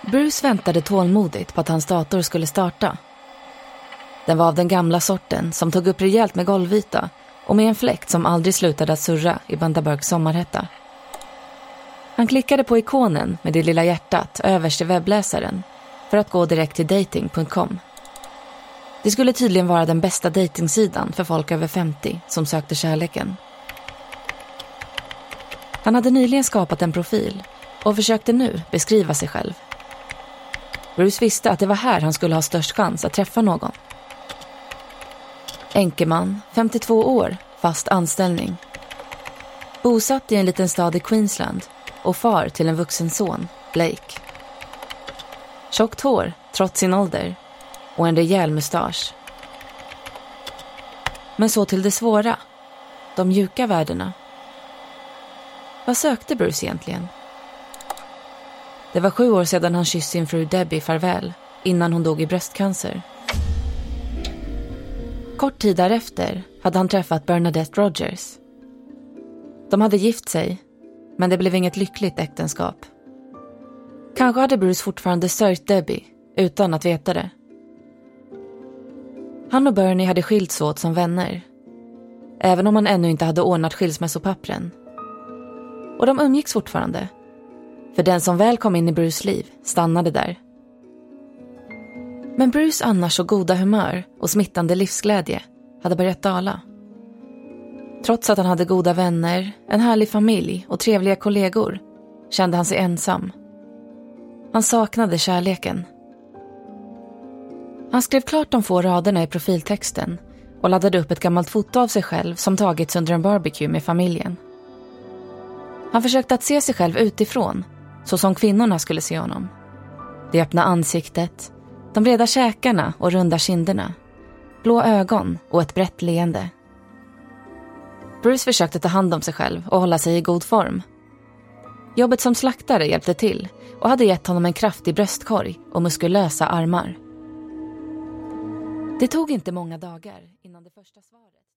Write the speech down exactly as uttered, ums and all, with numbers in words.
Bruce väntade tålmodigt på att hans dator skulle starta. Den var av den gamla sorten som tog upp rejält med golvyta och med en fläkt som aldrig slutade att surra i Bundabergs sommarhetta. Han klickade på ikonen med det lilla hjärtat överst i webbläsaren för att gå direkt till dating punkt com. Det skulle tydligen vara den bästa datingsidan för folk över femtio som sökte kärleken. Han hade nyligen skapat en profil och försökte nu beskriva sig själv. Bruce visste att det var här han skulle ha störst chans att träffa någon. Enkeman, femtiotvå år, fast anställning. Bosatt i en liten stad i Queensland och far till en vuxen son, Blake. Tjockt hår, trots sin ålder, och en rejäl mustasch. Men så till det svåra, de mjuka värdena. Vad sökte Bruce egentligen? Det var sju år sedan han kysste sin fru Debbie farväl innan hon dog i bröstcancer. Kort tid därefter hade han träffat Bernadette Rogers. De hade gift sig, men det blev inget lyckligt äktenskap. Kanske hade Bruce fortfarande sörjt Debbie utan att veta det. Han och Bernie hade skilts åt som vänner, även om han ännu inte hade ordnat skilsmässopappren. Och de umgicks fortfarande, för den som väl kom in i Bruce liv stannade där. Men Bruce annars så goda humör och smittande livsglädje hade börjat dala. Trots att han hade goda vänner, en härlig familj och trevliga kollegor kände han sig ensam. Han saknade kärleken. Han skrev klart de få raderna i profiltexten och laddade upp ett gammalt foto av sig själv som tagits under en barbecue med familjen. Han försökte att se sig själv utifrån, så som kvinnorna skulle se honom. Det öppna ansiktet, de breda käkarna och runda kinderna, blå ögon och ett brett leende. Bruce försökte ta hand om sig själv och hålla sig i god form. Jobbet som slaktare hjälpte till och hade gett honom en kraftig bröstkorg och muskulösa armar. Det tog inte många dagar innan det första svaret.